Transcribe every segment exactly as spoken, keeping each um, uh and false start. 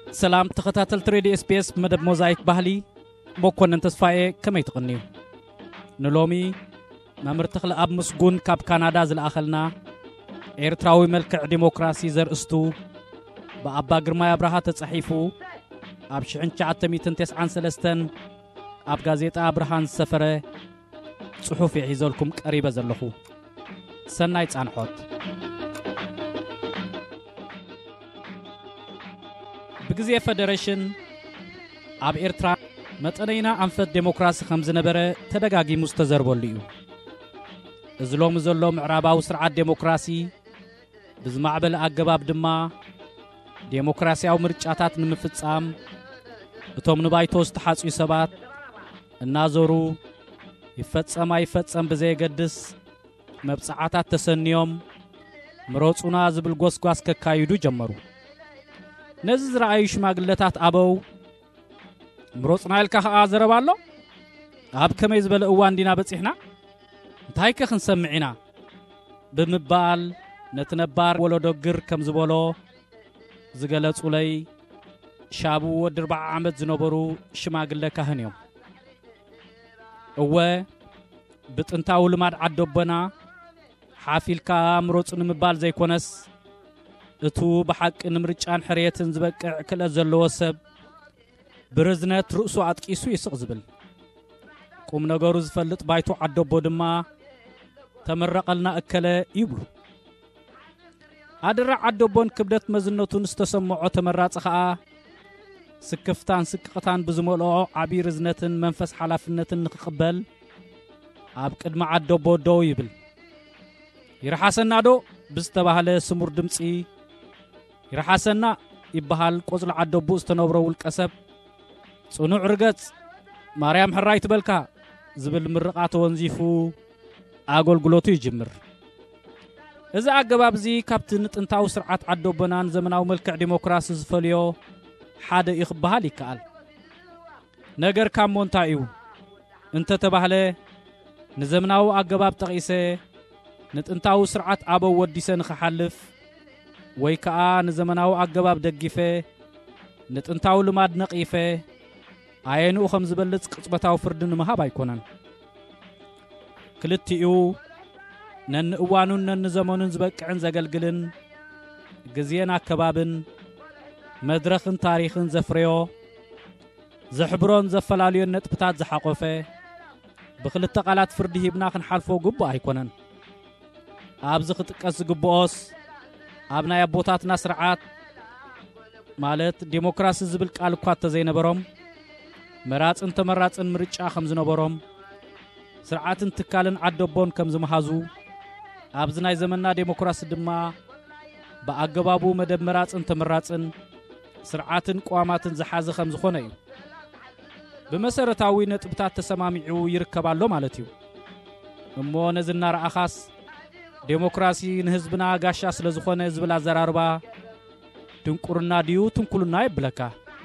سلام تخطاتل تريدي اس بي اس مدب موزايك بحلي بوكون انتصفائي كما يتقنيو نلومي مامر تخل اب مسجون كاب كندا زل اخلنا ايرتراوي ملكع ديمقراسي زر استو بابا غرماي ابراها تصحيفو اب شعن تسعمية وتسعة وثلاثين اب غازيطا ابراهان سفره صحف يحيزلكم قريبه زلخو سناي صانحوت بغزي فدريشن اب ايرترا متنينا انفت ديمقراسي خمز نبره تدغاغي مستزربوليو ازلوم زلو معراباو سرعات ديمقراسي بزمعبل اغباب دما ديمقراسياو مرጫታት ንምፍጻም እቶም ንባይቶስ ተሓጽዩ ሰባት እናዞሩ ይፈጸማ ይፈጸም በዘይገድስ መብጻዓታት ተሰንዮም ምሮጹና ዝብል ጎስጓስ ከካይዱ ጀመሩ ነዚ ዝራአዩ ሽማግለታት አበው ምሮጽና ኢልካ አዘረባሎ አብ ከመይ ዝበለ እዋን ዲና በጽሕና እንታይ ከንሰምዒና ብምባል ነትነባር ወለዶግር ከም ዝበሎ ዝገለጹ ላይ ሻቡ ወድ አርባዓ ዓመት ዝነበሩ ሽማግለ ካህን እዮም እወ ብጥንታው ልማድ ዓዶበና ሓፊልካ ምሮጽን ምባል ዘይኮነስ እቱ በሐቅ ንምርጫን ሕርየትን ዝበቅዕ ክለት ዘለዎ ሰብ ብርዝነት ርእሱ አጥቂሱ ይስቕ ዝብል ቁም ነገሩ ዝፈልጥ ባይቱ ዓዶቦ ድማ ተመረቀልና እከለ ይብሉ አድራ ዓዶቦን ክብደት መዝነቱን ዝተሰምዖ ተመራጽ ኸኣ ስክፍታን ስቅቕታን ብዝመልኦ ዓቢ ርዝነትን መንፈስ ሓላፍነትን ንኽቕበል ኣብ ቅድሚ ዓዶቦ ደው ይብል ይርሓሰና ዶ ብዝተባህለ ስሙር ድምጺ ይርሓሰና ይበሃል ቆጽሉ ዓዶቦ ዝተነብሮ ውልቀሰብ ጽኑዕ ርገጽ ማርያም ሕራይ ትበልካ ዝብል ምርቃቶ ወንዚፉ አገልግሎቱ ይጅምር እዚ አገባብዚ ካብቲ ንጥንታው ስርዓት ዓዶበናን ዘመናዊ መልክዕ ዲሞክራሲ ዝፈልዮ ሓደ ይኽበሃል ይከኣል ነገር ካብ ሞንታዩ እንተ ተባህለ ንዘመናዊ አገባብ ጠቂሰ ንጥንታው ስርዓት አበው ወዲሰ ንኽሓልፍ ወይ ከዓ ንዘመናዊ አገባብ ደግፈ ንጥንታው ልማድ ነቂፈ አየኑ ከም ዝበልጽ ቅጽበታው ፍርድ ንምሃብ አይኮነን ክልቲኡ ነን እዋኑን ነን ዘመኑን ዝበቅዕን ዘገልግልን ግዜና አከባብን መድረኽን ታሪኽን ዘፍርዮ ዘሕብሮን ዘፈላልዮን ነጥብታት ዘሓቆፈ ብክልተ ቃላት ፍርድ ሂብና ክንሓልፎ ግቡ አይኮነን ኣብዚ ክትቀስ ግቦስ ኣብ ናይ አቦታትና ስርዓት ማለት ዲሞክራሲ ዝብል ቃል እኳ ተዘይነበሮም መራጽን ተመራጽን ምርጫ ከም ዝነበሮም ስርዓትን ትካልን ዓዶቦን ከም ዝመሃዙ ኣብዚ ናይ ዘመንና ዲሞክራሲ ድማ በአገባቡ መደብ መራጽን ተመራጽን ስርዓትን ቋማትን ዝሓዘ ከም ዝኾነ እዩ ብመሰረታዊ ነጥብታት ተሰማሚዑ ይርከባሎ ማለት እዩ እሞ ነዝና ረአኻስ ዲሞክራሲ ንህዝብና ጋሻ ስለ ዝኾነ ዝብል አዘራርባ ድንቁርና ድዩ ትንኩልና ይብለካ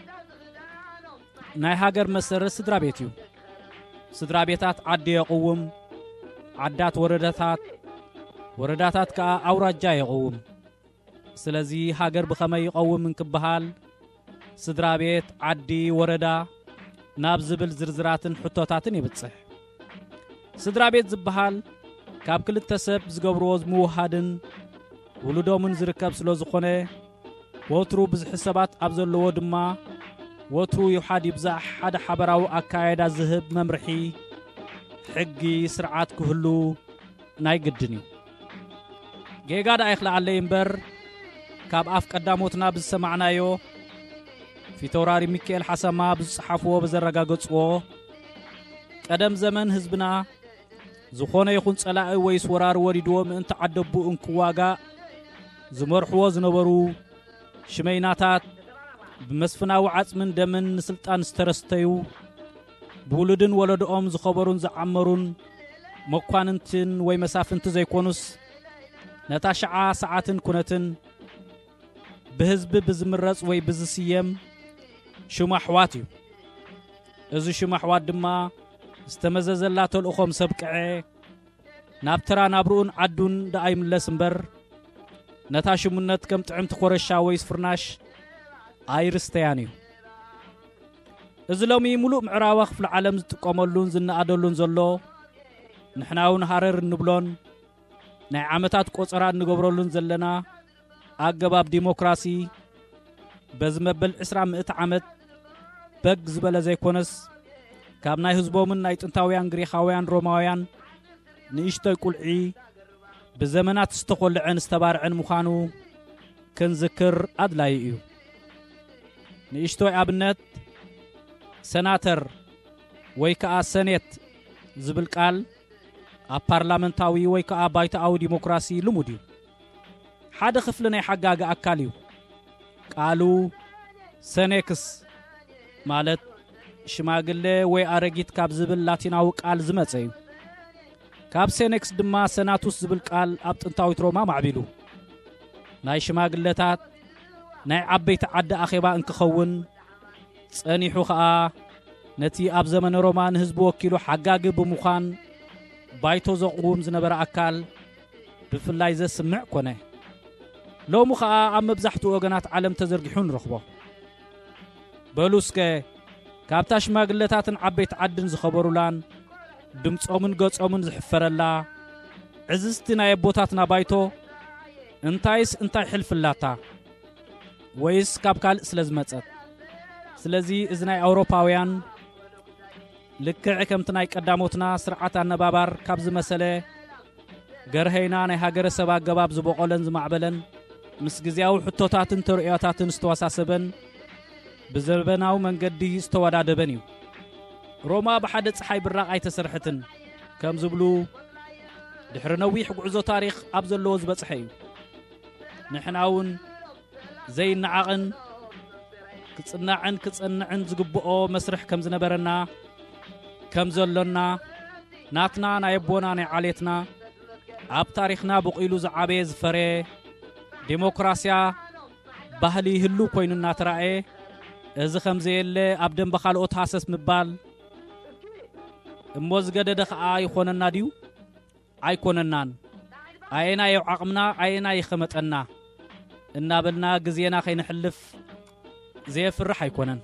ናይ ሃገር መሰረት ስድራ ቤት እዩ ስድራ ቤታት ዓዲ ይقوم ዓዳት ወረዳታት ወረዳታት ከ አውራጃ ይقوم ስለዚ ሃገር በከመይ ይقوم እንክበሃል ስድራ ቤት ዓዲ ወረዳ ናብ ዝብል ዝርዝራትን ሕቶታትን ይብጽሕ ስድራ ቤት ዝበሃል ካብ ክልተ ሰብ ዝገብርዎ ዝምውሃድን ውሉዶምን ዝርከብ ስለ ዝኾነ ወትሩ ብዙሕ ሰባት ኣብ ዘለዎ ድማ ወትሩ ይሓድ ይብዛሕ ሓደ ሓበራዊ አካይዳ ዝህብ መምርሒ ሕጊ ስርዓት ክህሉ ናይ ግድን እዩ ጌጋዳ ይኽላዓለ እምበር ካብ አፍ ቀዳሞትና ብዝሰማዕናዮ ፊቶራሪ ሚካኤል ሐሰማ ብዝጽሓፍዎ በዘረጋገጽዎ ቀደም ዘመን ህዝብና ዝኾነ ይኹን ጸላኢ ወይስ ወራር ወሪድዎ ምእንተ ዓደቡ እንክዋጋ ዝመርሕዎ ዝነበሩ ሽመይናታት بمسفناو عصمن دمن سلطان سترستيو بولدن ولدኦም ዝኸበሩን ዝዓመሩን መኳንንትን ወይ መሳፍንት ዘይኮኑስ ነታሽዓ ሰዓትን ኩነትን በህዝብ ብዝምረጽ ወይ ብዝስየም ሽማሕዋት እዩ እዚ ሽማሕዋት ድማ ዝተመዘዘላ ተልእኾም ሰብቅዐ ናብተራ ናብሩን ዓዱን ዳይምለስ እምበር ነታ ሽሙነት ከም ጥዕምት ኮረሻ ወይ ስፍርናሽ ኣይርስተያን እዩ እዚ ሎሚ ሙሉእ ምዕራብ ክፍለ ዓለም ዝጥቀመሉን ዝናኣደሉን ዘሎ ንሕናውን ሃረር እንብሎን ናይ ዓመታት ቆፀራ እንገብረሉን ዘለና ኣገባብ ዲሞክራሲ በዝመበል عشرين مئة ዓመት በግ ዝበለ ዘይኮነስ ካብ ናይ ህዝቦምን ናይ ጥንታውያን ግሪኻውያን ሮማውያን ንእሽተይ ቁልዒ ብዘመናት ዝተቆልዐን ዝተባርዐን ምዃኑ ክንዝክር ኣድላይ እዩ ንእሽተይ ኣብነት ሰናተር ወይ ከዓ ሰኔት ዝብል ቃል ኣብ ፓርላመንታዊ ወይ ከዓ ባይታዊ ዲሞክራሲ ልሙድ እዩ ሓደ ክፍሊ ናይ ሓጋጋ ኣካል እዩ ቃሉ ሰኔክስ ማለት ሽማግለ ወይ ኣረጊት ካብ ዝብል ላቲናዊ ቃል ዝመጸ እዩ ካብ ሴኔክስ ድማ ሰናቱስ ዝብል ቃል ኣብ ጥንታዊት ሮማ ማዕቢሉ ናይ ሽማግለታት ናይ ዓበይቲ ዓዲ ኣኼባ እንክኸውን ጸኒሑ ከዓ ነቲ ኣብ ዘመነ ሮማ ንህዝቢ ወኪሉ ሓጋጊ ብምዃን ባይቶ ዘቕውም ዝነበረ ኣካል ብፍላይ ዘስምዕ ኮነ ሎሙ ከዓ ኣብ መብዛሕትኡ ወገናት ዓለም ተዘርጊሑ ንረኽቦ በሉስከ ካብታ ሽማግለታትን ዓበይቲ ዓድን ዝኸበሩላን ድምጾምን ገጾምን ዝሕፈረላ ዕዝዝቲ ናይ ኣቦታትና ባይቶ እንታይስ እንታይ ሕልፍላታ ወይስ ካብ ካልእ ስለ ዝመጸት ስለዚ እዚ ናይ ኣውሮፓውያን ልክዕ ከምቲ ናይ ቀዳሞትና ስርዓት ኣነባባር ካብ ዝመሰለ ገርሄና ናይ ሃገረሰብ ኣገባብ ዝበቆለን ዝማዕበለን ምስ ግዝያዊ ሕቶታትን ተርእዮታትን ዝተወሳሰበን ብዘበናዊ መንገዲ ዝተወዳደበን እዩ ሮማ ብሓደ ፀሓይ ብራቕ ኣይተሰርሐትን ከም ዝብሉ ድሕሪ ነዊሕ ጉዕዞ ታሪኽ ኣብ ዘለዎ ዝበፅሐ እዩ ንሕናውን ዘይነዓቕን ክጽናዕን ክጽንዕን ዝግብኦ መስርሕ ከም ዝነበረና ከም ዘሎና ናትና ናይ ኣቦና ናይ ዓሌትና ኣብ ታሪኽና ብቑኢሉ ዝዓበየ ዝፈረ ዲሞክራስያ ባህሊ ህሉ ኮይኑ እናተራእየ እዚ ከም ዘየለ ኣብ ደንበ ካልኦት ሃሰስ ምባል እሞ ዝገደደ ከዓ ይኾነና ድዩ ኣይኮነናን ኣየና የዓቕምና ኣየና ይኸመጠና እናበልና ግዜና ከይንሕልፍ ዘየፍርሕ ኣይኮነን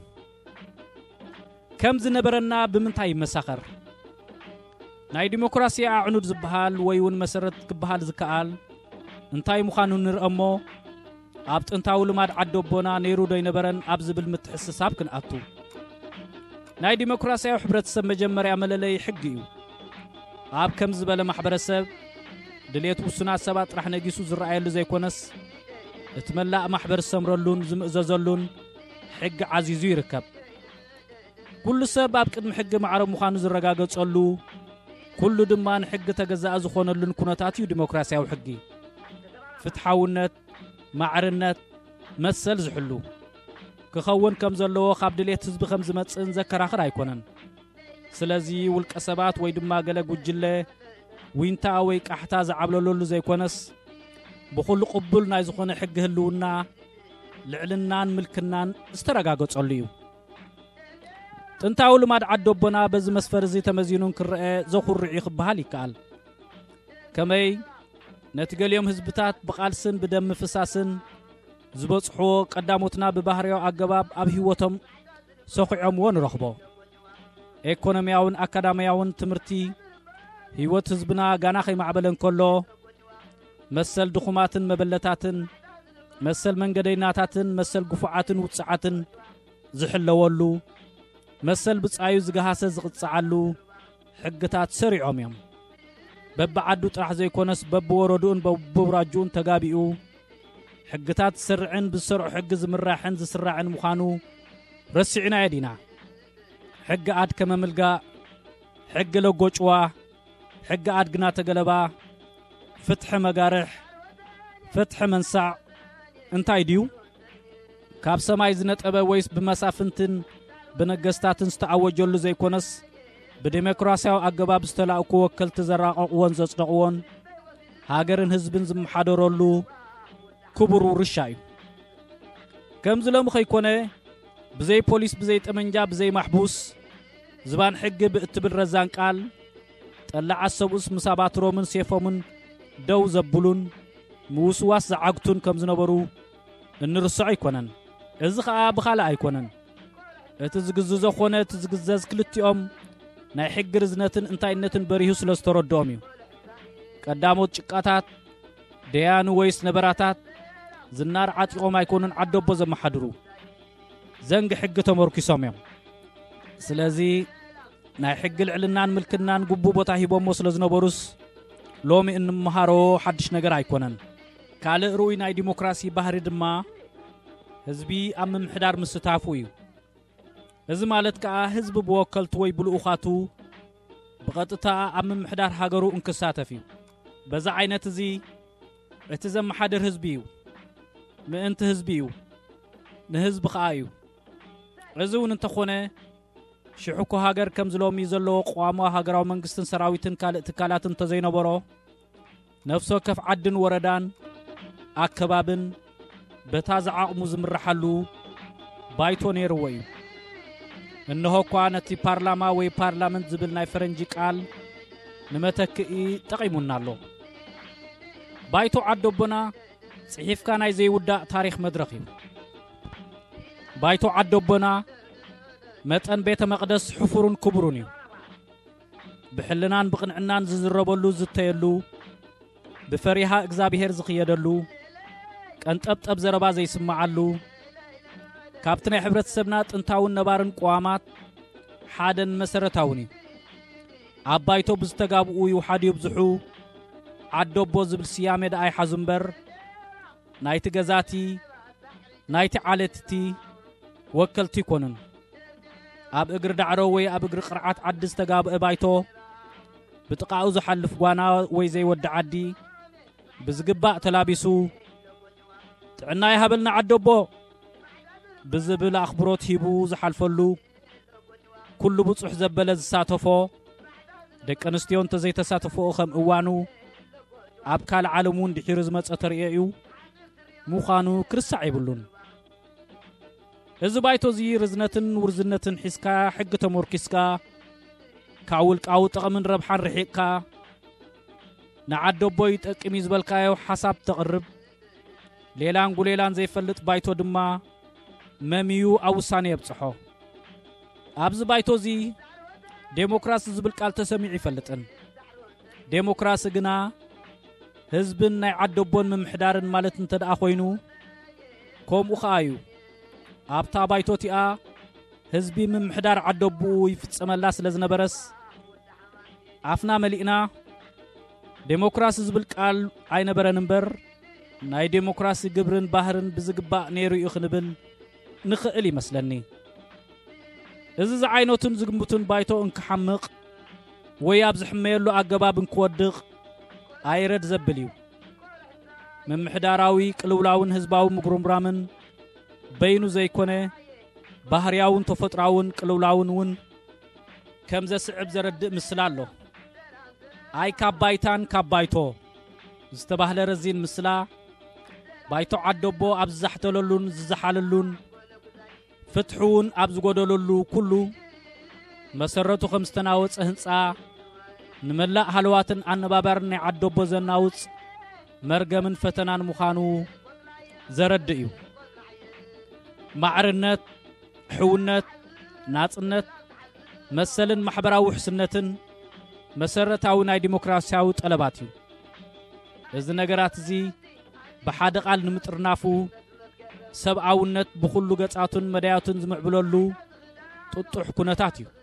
ከም ዝነበረና ብምንታይ ይመሳኸር ናይ ዲሞክራስያ ኣዕኑድ ዝበሃል ወይ እውን መሰረት ክበሃል ዝከኣል እንታይ ምዃኑ ንርአሞ ኣብ ጥንታዊ ልማድ ዓዶቦና ነይሩ ዶ ይነበረን ኣብ ዝብል ምትሕስሳብ ክንኣቱ ናይ ዲሞክራስያዊ ሕብረተሰብ መጀመርያ መለለይ ሕጊ እዩ ኣብ ከም ዝበለ ማሕበረሰብ ድሌት ውሱናት ሰባት ጥራሕ ነጊሱ ዝረኣየሉ ዘይኮነስ እቲ መላእ ማሕበር ሰምረሉን ዝምእዘዘሉን ሕጊ ዓዚዙ ይርከብ ኩሉ ሰብ ኣብ ቅድሚ ሕጊ ማዕረ ምዃኑ ዝረጋገጸሉ ኩሉ ድማ ንሕጊ ተገዛእ ዝኾነሉን ኩነታት እዩ ዲሞክራስያዊ ሕጊ ፍትሓውነት ማዕርነት መሰል ዝሕሉ ክኸውን ከም ዘለዎ ካብ ድሌት ህዝቢ ከም ዝመጽእን ዘከራኽር ኣይኮነን ስለዚ ውልቀ ሰባት ወይ ድማ ገለ ጉጅለ ዊንታ ወይ ቃሕታ ዝዓብለለሉ ዘይኮነስ ብኹሉ ቅቡል ናይ ዝኾነ ሕጊ ህልውና ልዕልናን ምልክናን ዝተረጋገጸሉ እዩ ጥንታዊ ልማድ ዓዶቦና በዚ መስፈር እዚ ተመዚኑን ክርአ ዘኹርዕ ይኽበሃል ይከኣል ከመይ ነቲ ገሊኦም ህዝብታት ብቓልስን ብደም ፍሳስን ዝበጽሕዎ ቀዳሞትና ብባህርያዊ ኣገባብ ኣብ ህይወቶም ሰኺዖምዎ ንረኽቦ ኢኮኖሚያውን ኣካዳሚያውን ትምህርቲ ህይወት ህዝብና ጋና ከይማዕበለን ከሎ መሰል ድኹማትን መበለታትን መሰል መንገደኛታትን መሰል ጉፉዓትን ውፅዓትን ዝሕለወሉ መሰል ብጻዩ ዝገሃሰ ዝቕጽዓሉ ሕግታት ሰሪዖም እዮም በብዓዱ ጥራሕ ዘይኮነስ በብወረዱን በብውራጁን ተጋቢኡ ሕግታት ዝሰርዕን ብዝሰርዑ ሕጊ ዝምራሕን ዝስራዕን ምዃኑ ረሲዕና የዲና ሕጊ ኣድ ከመምልጋእ ሕጊ ለጎጭዋ ሕጊ ኣድግና ተገለባ ፍትሒ መጋርሕ ፍትሒ መንሳዕ እንታይ ድዩ ካብ ሰማይ ዝነጠበ ወይስ ብመሳፍንትን ብነገስታትን ዝተዓወጀሉ ዘይኮነስ ብዲሞክራስያዊ ኣገባብ ዝተላእኩ ወከልቲ ዘራቐቕዎን ዘጽደቕዎን ሃገርን ህዝብን ዝመሓደረሉ ክቡር ውርሻ እዩ ከም ዝለሙ ኸይኮነ ብዘይ ፖሊስ ብዘይ ጠመንጃ ብዘይ ማሕቡስ ዝባን ሕጊ ብእትብል ረዛን ቃል ጠላዓት ሰብኡስ ምሳባትሮምን ሴፎምን ደው ዘብሉን ምውስዋስ ዝዓግቱን ከም ዝነበሩ እንርስዖ ይኮነን እዚ ኸኣ ብኻላ ኣይኮነን እቲ ዝግዝዞ ኾነ እቲ ዝግዘዝ ክልቲኦም ናይ ሕጊ ርዝነትን እንታይነትን በሪሁ ስለ ዝተረድኦም እዩ ቀዳሞት ጭቃታት ደያኑ ወይስ ነበራታት ዝናር ዓጢቆም ኣይኮኑን ዓደቦ ዘመሓድሩ ዘንግ ሕጊ ተመርኪሶም እዮም ስለዚ ናይ ሕጊ ልዕልናን ምልክናን ጉቡ ቦታ ሂቦሞ ስለ ዝነበሩስ ሎሚ እንመሃሮ ሓድሽ ነገር ኣይኮነን ካልእ ሩኡይ ናይ ዲሞክራሲ ባህሪ ድማ ህዝቢ ኣብ ምምሕዳር ምስታፉ እዩ እዚ ማለት ከዓ ህዝቢ ብወከልቱ ወይ ብልኡኻቱ ብቐጥታ ኣብ ምምሕዳር ሃገሩ እንክሳተፍ እዩ በዛ ዓይነት እዚ እቲ ዘመሓድር ህዝቢ እዩ ምእንቲ ህዝቢ እዩ ንህዝቢ ከዓ እዩ እዚ እውን እንተኾነ ሽሑኮ ሃገር ከም ዝሎሚ ዘለዎ ቋማ ሃገራዊ መንግስትን ሰራዊትን ካልእ ትካላትን ተዘይነበሮ ነፍሶ ከፍ ዓድን ወረዳን ኣከባብን በታ ዝዓቕሙ ዝምራሓሉ ባይቶ ነይርዎ እዩ እነሆ እኳ ነቲ ፓርላማ ወይ ፓርላመንት ዝብል ናይ ፈረንጂ ቃል ንመተክኢ ጠቒሙና ኣሎ ባይቶ ዓደቦና ጽሒፍካ ናይ ዘይውዳእ ታሪኽ መድረኽ እዩ ባይቶ ዓደቦና መጠን ቤተ መቕደስ ሕፉሩን ክቡሩን እዩ ብሕልናን ብቕንዕናን ዝዝረበሉ ዝተየሉ ብፈሪሃ እግዚአብሔር ዝኽየደሉ ቀንጠብጠብ ዘረባ ዘይስማዓሉ ካብቲ ናይ ሕብረተሰብና ጥንታውን ነባርን ቋማት ሓደን መሰረታውን እዩ ኣብ ባይቶ ብዝተጋብኡ ይውሓድ ይብዝሑ ዓደቦ ዝብል ስያሜ ዳ ኣይሓዙ እምበር ናይቲ ገዛቲ ናይቲ ዓለትቲ ወከልቲ ይኮኑን ኣብ እግሪ ዳዕሮ ወይ ኣብ እግሪ ቅርዓት ዓዲ ዝተጋብአ ባይቶ ብጥቃኡ ዝሓልፍ ጓና ወይ ዘይወዲ ዓዲ ብዝግባእ ተላቢሱ ጥዕና ይሃበልና ዓደቦ ብዝብል ኣኽብሮት ሂቡ ዝሓልፈሉ ኩሉ ብፁሕ ዘበለ ዝሳተፎ ደቂ ኣንስትዮ እንተዘይተሳተፍኦ ከም እዋኑ ኣብ ካልእ ዓለም እውን ድሒሩ ዝመፀ ተርእዮ እዩ ምዃኑ ክርስዕ ይብሉን እዚ ባይቶ እዚ ርዝነትን ውርዝነትን ሒዝካ ሕጊ ተመርኪስካ ካብ ውልቃዊ ጥቕምን ረብሓን ርሒቕካ ንዓደቦ ይጠቅም እዩ ዝበልካዮ ሓሳብ ተቕርብ ሌላን ጉሌላን ዘይፈልጥ ባይቶ ድማ መሚዩ ኣብ ውሳኔ የብፅሖ ኣብዚ ባይቶ እዚ ዴሞክራሲ ዝብል ቃል ተሰሚዑ ይፈልጥን ዴሞክራሲ ግና ህዝብን ናይ ዓደቦን ምምሕዳርን ማለት እንተደኣ ኮይኑ ከምኡ ከዓ እዩ ኣብታ ባይቶ እቲኣ ህዝቢ ምምሕዳር ዓደቡ ይፍጸመላ ስለ ዝነበረስ ኣፍና መሊእና ዴሞክራሲ ዝብል ቃል ኣይነበረን እምበር ናይ ዴሞክራሲ ግብርን ባህርን ብዝግባእ ነይሩ እዩ ክንብል ንኽእል ይመስለኒ እዚ ዝዓይነቱን ዝግምቱን ባይቶ እንክሓምቕ ወይ ኣብ ዝሕመየሉ ኣገባብ እንክወድቕ ኣይረድ ዘብል እዩ ምምሕዳራዊ ቅልውላውን ህዝባዊ ምጉርምራምን በይኑ ዘይኮነ ባህርያውን ተፈጥራውን ቅልውላውን እውን ከም ዘስዕብ ዘረድእ ምስላ ኣሎ ኣይ ካብ ባይታን ካብ ባይቶ ዝተባህለ ረዚን ምስላ ባይቶ ዓደቦ ኣብ ዝዛሕተለሉን ዝዘሓለሉን ፍትሑውን ኣብ ዝጎደለሉ ኩሉ መሰረቱ ከም ዝተናወፀ ህንፃ ንመላእ ሃልዋትን ኣነባባርን ናይ ዓደቦ ዘናውፅ መርገምን ፈተናን ምዃኑ ዘረድእ እዩ ማዕርነት ሕውነት ናጽነት መሰልን ማሕበራዊ ውሕስነትን መሰረታዊ ናይ ዲሞክራሲያዊ ጠለባት እዩ እዚ ነገራት እዚ ብሓደ ቃል ንምጥርናፉ ሰብኣውነት ብኩሉ ገጻቱን መዳያቱን ዝምዕብለሉ ጥጡሕ ኩነታት እዩ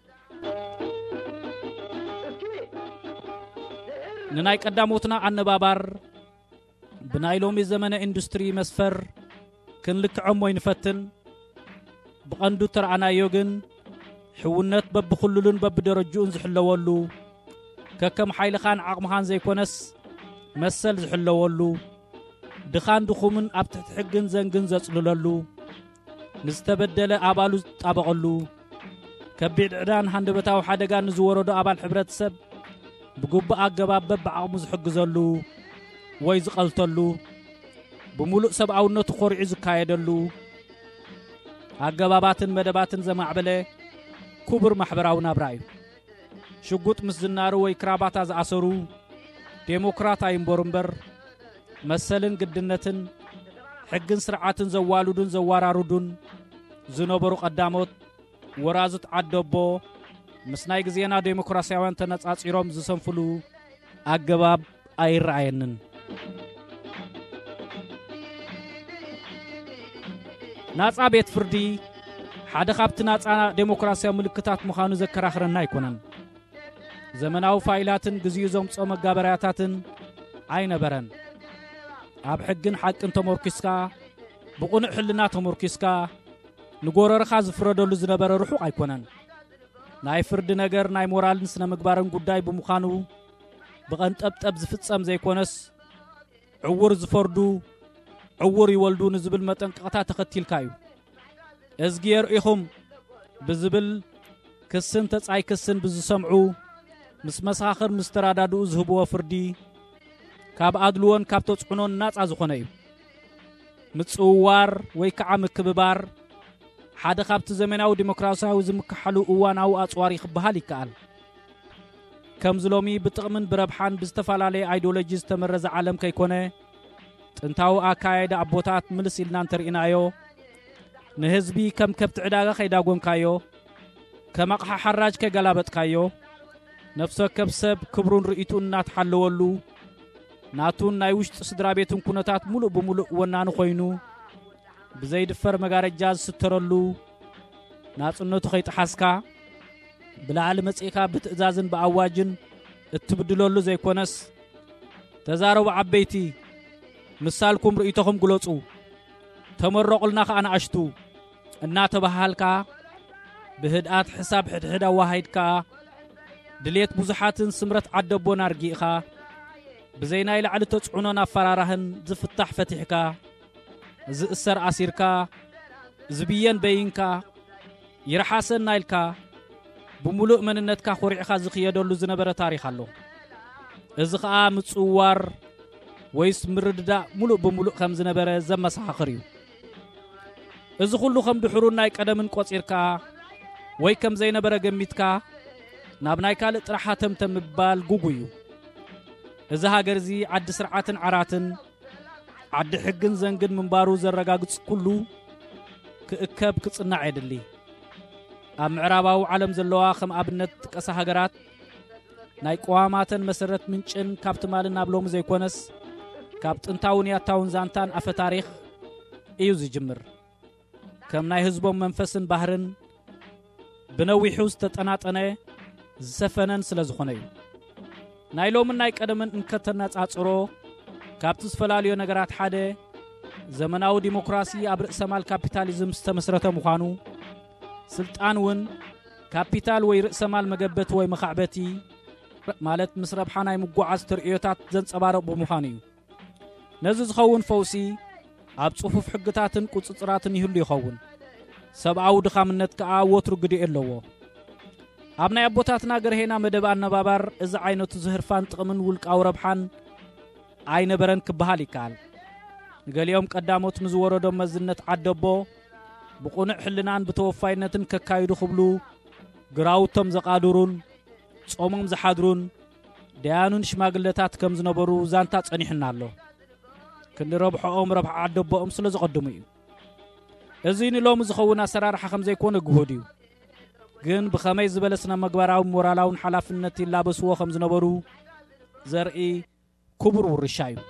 ንናይ ቀዳሞትና ኣነባባር ብናይ ሎሚ ዘመነ ኢንዱስትሪ መስፈር ክንልክዖም ወይ ንፈትን ብቐንዱ ተረኣናዮ ግን ሕውነት በብኩሉሉን በብደረጅኡን ዝሕለወሉ ከከም ሓይልኻን ዓቕምኻን ዘይኮነስ መሰል ዝሕለወሉ ድኻን ድኹምን ኣብ ትሕቲ ሕግን ዘንግን ዘጽልለሉ ንዝተበደለ ኣባሉ ዝጣበቐሉ ከቢድ ዕዳን ሃንደበታዊ ሓደጋ ንዝወረዶ ኣባል ሕብረተሰብ ብግቡእ ኣገባብ በብዓቕሙ ዝሕግዘሉ ወይ ዝቐልተሉ بملؤ سبعونة تخرج زكايدلو أجاباتن مدباتن زمعبلة كبر محبراونا برايو شقوت مسزنارو ويكرابات از عصرو ديمقراطا يمبرمبر مسلن قدنتن ሕግን ስርዓትን ዘዋሉዱን ዘዋራሩዱን ዝነበሩ ቀዳሞት ወራዝት ዓደቦ ምስናይ ግዜና ዴሞክራሲያውያን ተነጻጺሮም ዝሰንፍሉ አገባብ አይራየንን ናጻ ቤት ፍርዲ ሓደ ካብቲ ናጻ ዴሞክራሲያዊ ምልክታት ምዃኑ ዘከራኽረና ኣይኮነን ዘመናዊ ፋይላትን ግዝዩ ዘምጾ መጋበርያታትን ኣይነበረን ኣብ ሕግን ሓቅን ተመርኪስካ ብቁኑዕ ሕልና ተመርኪስካ ንጎረርኻ ዝፍረደሉ ዝነበረ ርሑቕ ኣይኮነን ናይ ፍርዲ ነገር ናይ ሞራልን ስነ ምግባርን ጉዳይ ብምዃኑ ብቐንጠብጠብ ዝፍጸም ዘይኮነስ ዕውር ዝፈርዱ ዕውር ይወልዱ ንዝብል መጠንቀቕታ ተኸቲልካ እዩ እዝጊር ኢኹም ብዝብል ክስን ተጻይ ክስን ብዝሰምዑ ምስ መሳኽር ምስ ተራዳድኡ ዝህብዎ ፍርዲ ካብ ኣድልዎን ካብ ተጽዕኖን ናጻ ዝኾነ እዩ ምጽዋር ወይ ከዓ ምክብባር ሓደ ካብቲ ዘመናዊ ዲሞክራሲያዊ ዝምክሓሉ እዋናዊ ኣጽዋር ይኽበሃል ይከኣል ከም ዝሎሚ ብጥቕምን ብረብሓን ብዝተፈላለየ ኣይዲዮሎጂ ዝተመረዘ ዓለም ከይኮነ ጥንታዊ ኣካያይዳ ኣቦታት ምልስ ኢልና እንተርኢናዮ ንህዝቢ ከም ከብቲ ዕዳጋ ከይዳጎንካዮ ከም ኣቕሓ ሓራጅ ከይገላበጥካዮ ነፍሰ ወከፍ ሰብ ክብሩን ርእይቱን እናተሓለወሉ ናቱን ናይ ውሽጢ ስድራ ቤትን ኩነታት ሙሉእ ብምሉእ ወናኑ ኮይኑ ብዘይድፈር መጋረጃ ዝስተረሉ ናጽነቱ ከይጥሓስካ ብላዕሊ መጽኢኻ ብትእዛዝን ብኣዋጅን እትብድለሉ ዘይኮነስ ተዛረቡ ዓበይቲ ምሳልኩም ርእይቶኹም ግለጹ ተመረቑልና ኸ ኣናእሽቱ እናተባሃልካ ብህድኣት ሕሳብ ሕድሕድ ኣዋሃይድካ ድሌት ብዙሓትን ስምረት ዓደቦን ኣርጊእኻ ብዘይናይ ላዕሊ ተጽዕኖን ኣፈራራህን ዝፍታሕ ፈቲሕካ ዝእሰር ኣሲርካ ዝብየን በይንካ ይረሓሰን ናይልካ ብምሉእ መንነትካ ኹሪዕኻ ዝኽየደሉ ዝነበረ ታሪኽ ኣሎ እዚ ኸኣ ምጽዋር ወይስ ምርድዳእ ሙሉእ ብምሉእ ከም ዝነበረ ዘመሳኻኽር እዩ እዚ ኩሉ ከም ድሕሩን ናይ ቀደምን ቆጺርካ ወይ ከም ዘይነበረ ገሚትካ ናብ ናይ ካልእ ጥራሕ ተምተም ምባል ጉጉ እዩ እዚ ሃገር እዚ ዓዲ ስርዓትን ዓራትን ዓዲ ሕግን ዘንግን ምንባሩ ዘረጋግጽ ኩሉ ክእከብ ክጽናዕ የድሊ ኣብ ምዕራባዊ ዓለም ዘለዋ ከም ኣብነት ጥቀሳ ሃገራት ናይ ቀዋማተን መሰረት ምንጭን ካብ ትማልን ናብ ሎሚ ዘይኮነስ ካብ ጥንታውን ያታውን ዛንታን ኣፈ ታሪኽ እዩ ዝጅምር ከም ናይ ህዝቦም መንፈስን ባህርን ብነዊሑ ዝተጠናጠነ ዝሰፈነን ስለ ዝኾነ እዩ ናይ ሎምን ናይ ቀደምን እንከተናጻጽሮ ካብቲ ዝፈላለዩ ነገራት ሓደ ዘመናዊ ዲሞክራሲ ኣብ ርእሰ ማል ካፒታሊዝም ዝተመስረተ ምዃኑ ስልጣን እውን ካፒታል ወይ ርእሰ ማል መገበቲ ወይ መኻዕበቲ ማለት ምስ ረብሓ ናይ ምጓዓዝ ትርኢዮታት ዘንጸባረቕ ብምዃኑ እዩ ነዚ ዝኸውን ፈውሲ ኣብ ጽፉፍ ሕግታትን ቁጽጽራትን ይህሉ ይኸውን ሰብኣዊ ድኻምነት ከዓ ወትሩ ግዲእ ኣለዎ ኣብ ናይ ኣቦታትና ገርሄና መደብ ኣነባባር እዚ ዓይነቱ ዝህርፋን ጥቕምን ውልቃዊ ረብሓን ኣይነበረን ክበሃል ይከኣል ንገሊኦም ቀዳሞት ንዝወረዶም መዝነት ዓደቦ ብቁኑዕ ሕልናን ብተወፋይነትን ከካይዱ ክብሉ ግራውቶም ዘቓድሩን ጾሞም ዝሓድሩን ደያኑን ሽማግለታት ከም ዝነበሩ ዛንታ ጸኒሕና ኣሎ ክንረብሖኦም ረብሓ ዓደቦኦም ስለ ዝቐድሙ እዩ እዚ ንሎሚ ዝኸውን ኣሰራርሓ ከም ዘይኮነ ግሁድ እዩ ግን ብኸመይ ዝበለ ስነ ምግባራዊ ሞራላውን ሓላፍነት ይላበስዎ ከም ዝነበሩ ዘርኢ ክቡር ውርሻ እዩ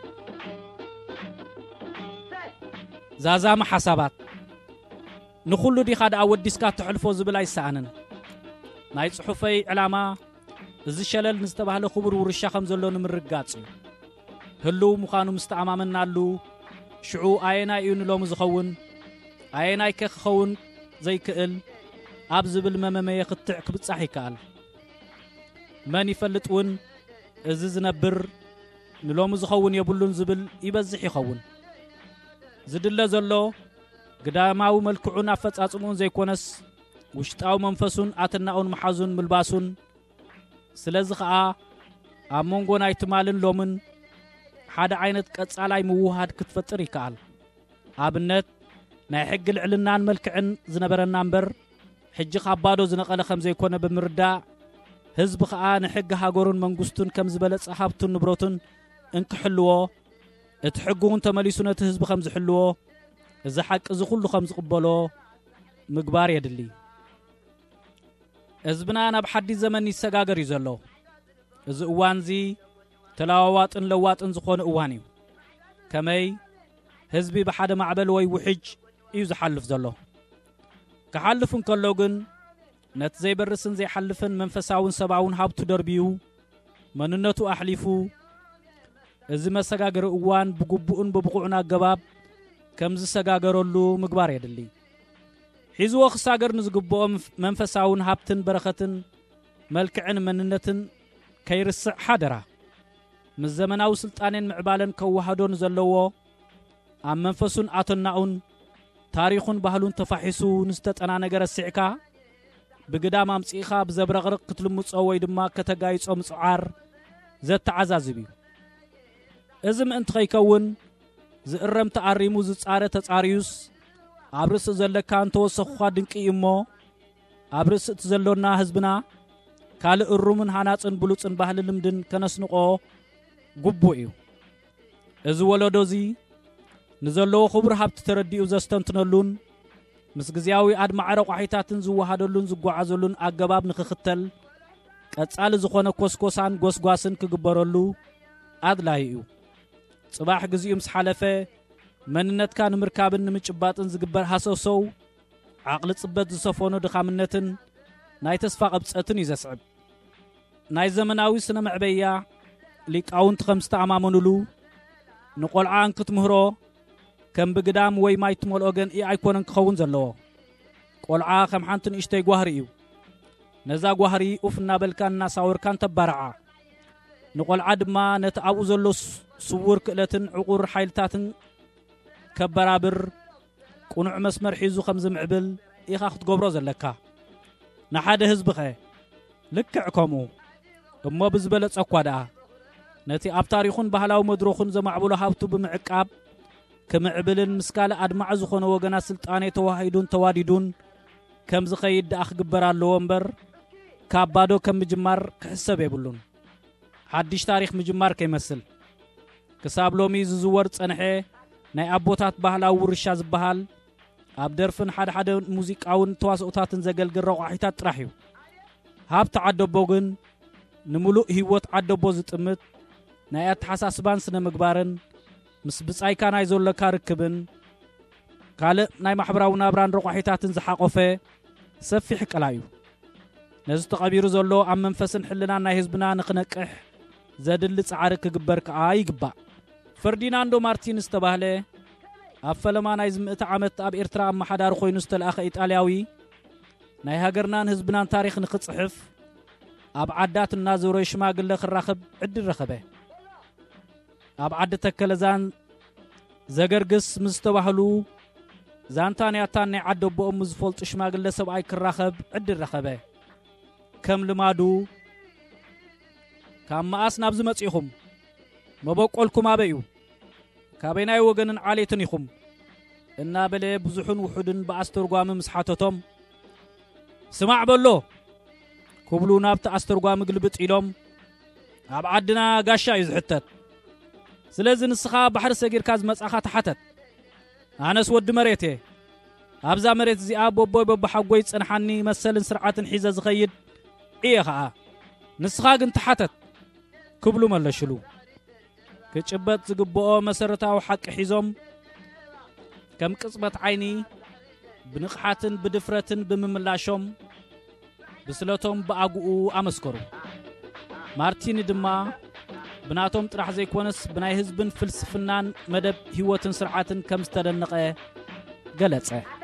ዛዛማ ሓሳባት ንኹሉ ዲኻ ደኣ ወዲስካ ትሕልፎ ዝብል ኣይሰኣንን ናይ ጽሑፈይ ዕላማ እዚ ሸለል ንዝተባህለ ክቡር ውርሻ ከም ዘሎ ንምርጋጽ እዩ ህልው ምዃኑ ምስተኣማመናሉ ሽዑ ኣየናይ እዩ ንሎሚ ዝኸውን ኣየናይ ከ ክኸውን ዘይክእል ኣብ ዝብል መመመየ ክትዕ ክብጻሕ ይከኣል መን ይፈልጥ እውን እዚ ዝነብር ንሎሚ ዝኸውን የብሉን ዝብል ይበዝሕ ይኸውን ዝድለ ዘሎ ግዳማዊ መልክዑን ኣፈጻጽሙን ዘይኮነስ ውሽጣዊ መንፈሱን ኣተናኡን መሓዙን ምልባሱን ስለዚ ኸዓ ኣብ መንጎ ናይ ትማልን ሎምን ሓደ ዓይነት ቀጻላይ ምውሃድ ክትፈጥር ይከኣል ኣብነት ናይ ሕጊ ልዕልናን መልክዕን ዝነበረና እምበር ሕጂ ኻባዶ ዝነቐለ ከም ዘይኮነ ብምርዳእ ህዝቢ ኸዓ ንሕጊ ሃገሩን መንግስቱን ከም ዝበለጸ ሃብቱን ንብረቱን እንክሕልዎ اتحقون تمليسونة هزب خمز حلوه إذا حق إذا كله خمز قبله مقبار يدلي إذبنا أنا بحدي زمن يسجاجر يزلو إذا أوانزي تلاوات إن لوات إن زخون أواني كماي هزبي بحد معبل وي وحج يوز حلف زلو كحلفن كلوجن نت زي برسن زي حلفن منفساون سبعون هابتو دربيو مننتو أحلفو إذا ما سجاجر أوان بقبون ببقعنا جباب كم زي سجاجرلو مقبار يدلي حيزو خساجر نزقبو منفساون هابتن برختن ملكعن مننتن كيرسع حدرة من زمن أو سلطانين معبالن كوهدون زلوو عم منفسون آتناون تاريخون بهلون تفاحسو نستت أنا نجار السعكا بقدام أمسيخا بزبرغرق قتل مصوي دما كتجايس أمس عار زت عزازبي إزم أنت خيكون زقرم تعريمو زتعارة تعريوس عبرس زلكان توسخوا دنكي إمو عبرس تزلونا هزبنا كال الرومن هاناتن بلوتن بهل لمدن كنسنقو قبوئيو إز ولدوزي نزلو خبر حبت ترديو زستنتنلون مسجزياوي عد معرق وحيتاتن زوهادلون زقعزلون أجباب نخختل كتسال زخونه كوسكوسان غوسغواسن كغبرلو أدلايو صباح جزيوم سحلفه مننت كان مركابن نمچباطن زغبر حسوسو عقل صبت زصفونو دخامنتن ناي تسفا قبصتن يزسعب ناي زمناوي سنه معبيا ليقاونت خمسه امامنلو نقولعان كتمهرو كم بقدام وي ماي تمولوغن اي ايكونن كخون زلو قولعا خم حانتن اشتي غوهريو نزا غوهري اوفنا بلكان ساور كان تبرعا نقولعا دما نتعو زلو سور كلتن عقور حيلتاتن كبرابر قنوع مسمر حيزو خمز معبل إيخا خد قبرو زلكا نحاد هزبخي لكعكمو اما بزبلت اقوادا نتي اب تاريخون بهلاو مدروخون زمعبولو هابتو بمعقاب كمعبلن مسكالة أدمع زخون وغنا سلطاني تواهيدون تواديدون كم زخيد أخ قبران لومبر كابادو كم مجمار كحسب يبولون حدش تاريخ مجمار كيمثل كساب لومي ززور صنحي ناي أبوتات بهلاو ورشا زبهال أبدرفن حد حد موزيكاون تواسقوتاتن زغلغل رقاحيتات طرحيو هاب تعدبوغن نملؤ هيوت عدبو زطمت ناي اتحساسبان سنه مغبارن مس بصايكا ناي زولكا ركبن كاله ناي محبراو نابران رقاحيتاتن زحاقفه سفيح قلايو نز تقبيرو زلو ام منفسن حلنا ناي حزبنا نخنقح زدل صعر كغبر كا يغبا فرديناندو مارتينز تباهله أفلما نايز مئة عامت أب إرترا أما حدار خوي نستل أخ إيطالياوي ناي هاجرنان هزبنان تاريخ نخصحف أب عدات النازوري شماغل لخ الرخب عد الرخبه أب عد تكلزان زغرغس مستوحلو زانتاني أتاني عدو بأم زفولت شماغل لسب أيك الرخب عد الرخبه كم لمادو كم ماس نابز مصيخم مبقولكم أبيو كابيناي وغنن عاليتن يخم إنا بلي بزحون وحدن بأسترقام مسحاتتهم سمع بلو كبلو نابت أسترقام قلبت إلهم أبعدنا قاشا يزحتت سلازن السخاء بحر ساقير كاز مساخة تحتت أنا سود مريتي أبزا مريت زي أبو بوي ببحقوي تسنحاني مسلن سرعات حيزة زخيد إيه خاء نسخاق انتحتت كبلو ملشلو كتشبت زقبؤو مسرتاو حق حيزوم كم قصبت عيني بنقحاتن بدفرتن بمملاشوم بسلوتهم بأقوء أمسكرو مارتين دما بناتهم طرح زي كونس بناي هزبن فلسفنان مدب هيوتن سرعاتن كم استدنقه قلت